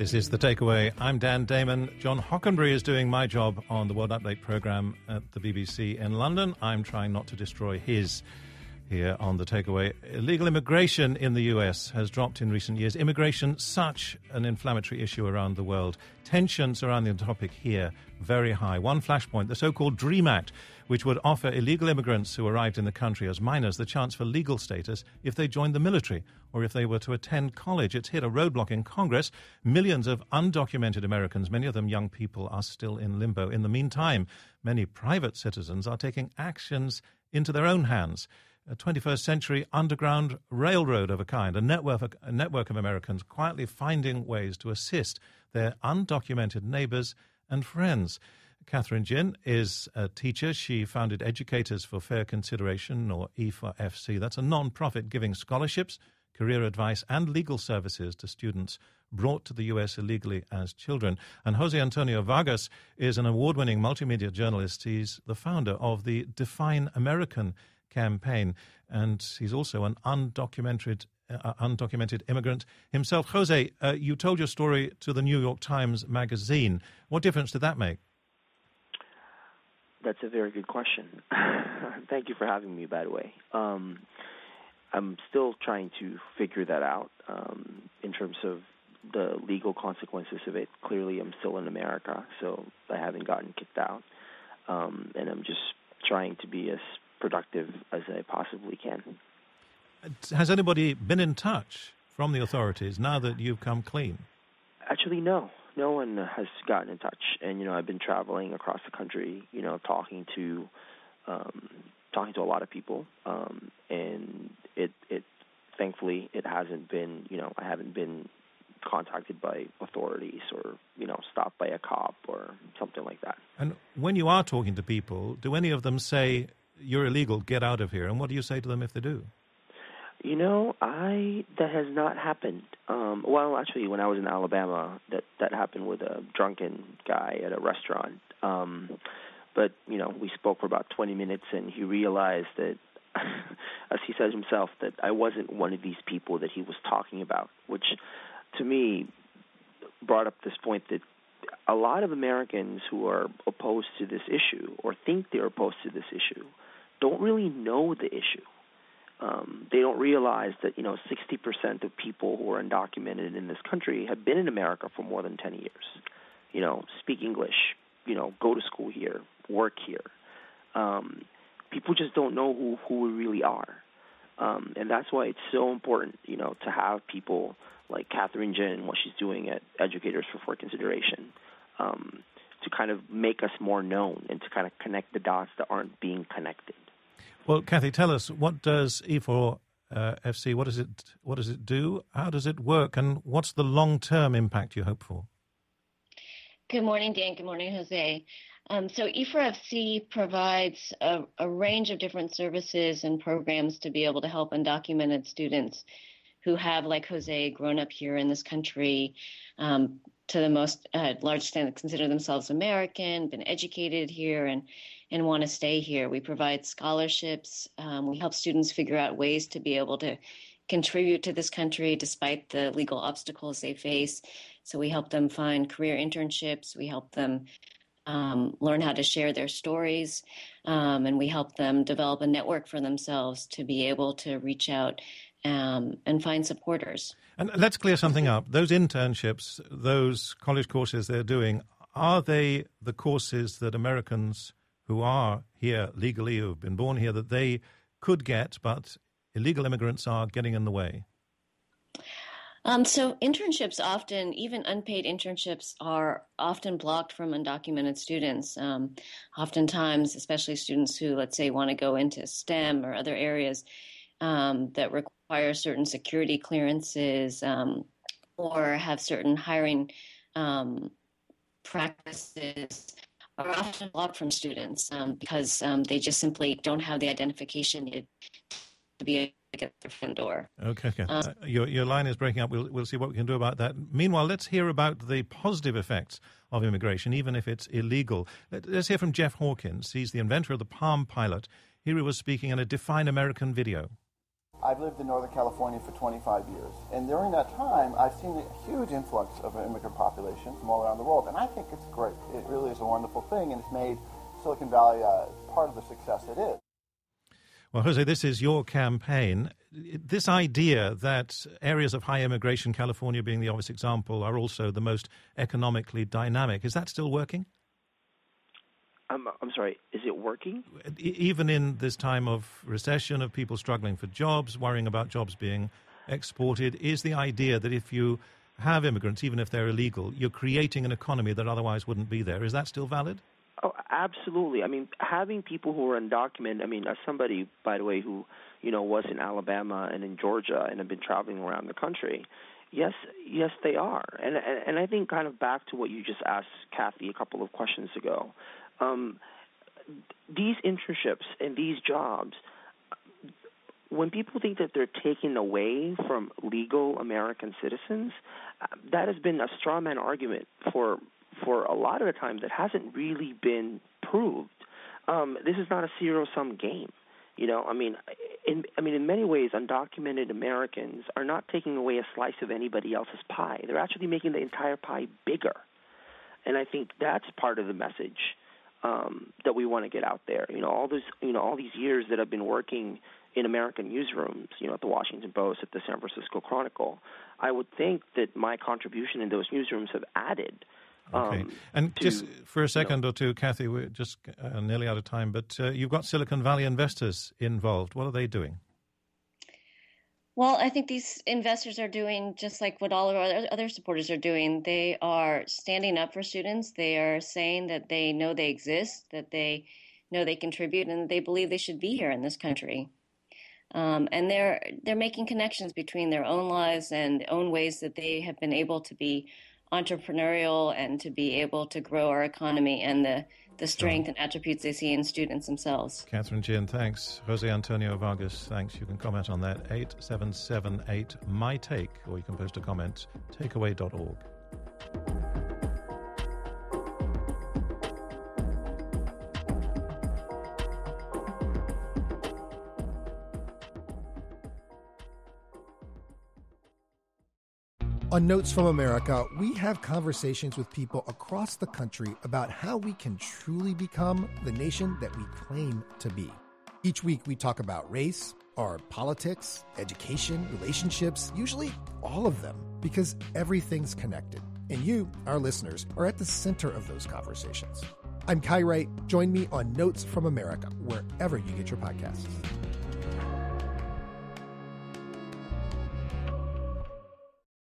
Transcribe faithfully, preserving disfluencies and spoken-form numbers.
This is The Takeaway. I'm Dan Damon. John Hockenberry is doing my job on the World Update programme at the B B C in London. I'm trying not to destroy his here on The Takeaway. Illegal immigration in the U S has dropped in recent years. Immigration, such an inflammatory issue around the world. Tensions surrounding the topic here, very high. One flashpoint, the so-called DREAM Act, which would offer illegal immigrants who arrived in the country as minors the chance for legal status if they joined the military or if they were to attend college. It's hit a roadblock in Congress. Millions of undocumented Americans, many of them young people, are still in limbo. In the meantime, many private citizens are taking actions into their own hands. A twenty-first century underground railroad of a kind, a network, of, a network of Americans quietly finding ways to assist their undocumented neighbours and friends. Catherine Jin is a teacher. She founded Educators for Fair Consideration, or E four F C. That's a non-profit giving scholarships, career advice and legal services to students brought to the U S illegally as children. And Jose Antonio Vargas is an award-winning multimedia journalist. He's the founder of the Define American campaign, and he's also an undocumented uh, undocumented immigrant himself. Jose, uh, you told your story to the New York Times Magazine. What difference did that make? That's a very good question. Thank you for having me, by the way. Um, I'm still trying to figure that out um, in terms of the legal consequences of it. Clearly, I'm still in America, so I haven't gotten kicked out, um, and I'm just trying to be as productive as I possibly can. Has anybody been in touch from the authorities now that you've come clean? Actually, no. No one has gotten in touch. And, you know, I've been traveling across the country, you know, talking to um, talking to a lot of people. Um, and it, it, thankfully, it hasn't been, you know, I haven't been contacted by authorities or, you know, stopped by a cop or something like that. And when you are talking to people, do any of them say, "You're illegal, get out of here"? And what do you say to them if they do? You know, I that has not happened. Um, well, actually, when I was in Alabama, that, that happened with a drunken guy at a restaurant. Um, but, you know, we spoke for about twenty minutes, and he realized that, as he says himself, that I wasn't one of these people that he was talking about, which, to me, brought up this point that a lot of Americans who are opposed to this issue or think they're opposed to this issue don't really know the issue. Um, they don't realize that, you know, sixty percent of people who are undocumented in this country have been in America for more than ten years. You know, speak English, you know, go to school here, work here. Um, people just don't know who, who we really are. Um, and that's why it's so important, you know, to have people like Catherine Jin, what she's doing at Educators for Fair Consideration, um, to kind of make us more known and to kind of connect the dots that aren't being connected. Well, Kathy, tell us, what does E four F C, what does it what does it do? How does it work? And what's the long-term impact you hope for? Good morning, Dan. Good morning, Jose. Um, so E four F C provides a, a range of different services and programs to be able to help undocumented students who have, like Jose, grown up here in this country, um, to the most uh, large extent consider themselves American, been educated here, and and want to stay here. We provide scholarships. Um, we help students figure out ways to be able to contribute to this country despite the legal obstacles they face. So we help them find career internships. We help them um, learn how to share their stories. Um, and we help them develop a network for themselves to be able to reach out um, and find supporters. And let's clear something up. Those internships, those college courses they're doing, are they the courses that Americans who are here legally, who have been born here, that they could get, but illegal immigrants are getting in the way? Um, so internships often, even unpaid internships, are often blocked from undocumented students. Um, oftentimes, especially students who, let's say, want to go into STEM or other areas um, that require certain security clearances um, or have certain hiring um, practices, are often blocked from students um, because um, they just simply don't have the identification needed to be able to get their front door. Okay, okay. Um, uh, your your line is breaking up. We'll we'll see what we can do about that. Meanwhile, let's hear about the positive effects of immigration, even if it's illegal. Let, let's hear from Jeff Hawkins. He's the inventor of the Palm Pilot. Here he was speaking in a Define American video. I've lived in Northern California for twenty-five years, and during that time, I've seen a huge influx of an immigrant population from all around the world, and I think it's great. It really is a wonderful thing, and it's made Silicon Valley uh, part of the success it is. Well, Jose, this is your campaign. This idea that areas of high immigration, California being the obvious example, are also the most economically dynamic, is that still working? I'm, I'm sorry, is it working? Even in this time of recession, of people struggling for jobs, worrying about jobs being exported, is the idea that if you have immigrants, even if they're illegal, you're creating an economy that otherwise wouldn't be there. Is that still valid? Oh, absolutely. I mean, having people who are undocumented, I mean, as somebody, by the way, who, you know, was in Alabama and in Georgia and have been traveling around the country, yes, yes, they are. And, and, and I think kind of back to what you just asked Kathy a couple of questions ago, um, these internships and these jobs, when people think that they're taken away from legal American citizens, uh, that has been a straw man argument for for a lot of the time that hasn't really been proved. Um, this is not a zero-sum game. You know, I mean, in I mean, in many ways, undocumented Americans are not taking away a slice of anybody else's pie. They're actually making the entire pie bigger. And I think that's part of the message um, that we want to get out there. You know, all those, you know, all these years that I've been working in American newsrooms, you know, at the Washington Post, at the San Francisco Chronicle, I would think that my contribution in those newsrooms have added. Okay. Um, and to, just for a second you know, or two, Kathy, we're just uh, nearly out of time, but uh, you've got Silicon Valley investors involved. What are they doing? Well, I think these investors are doing just like what all of our other supporters are doing. They are standing up for students. They are saying that they know they exist, that they know they contribute, and they believe they should be here in this country. Um, and they're they're making connections between their own lives and own ways that they have been able to be entrepreneurial and to be able to grow our economy and the, the strength and attributes they see in students themselves. Catherine Ginn, thanks. Jose Antonio Vargas, thanks. You can comment on that, eight seven seven eight, M Y Take, or you can post a comment, takeaway dot org. On Notes from America, we have conversations with people across the country about how we can truly become the nation that we claim to be. Each week, we talk about race, our politics, education, relationships, usually all of them, because everything's connected. And you, our listeners, are at the center of those conversations. I'm Kai Wright. Join me on Notes from America, wherever you get your podcasts.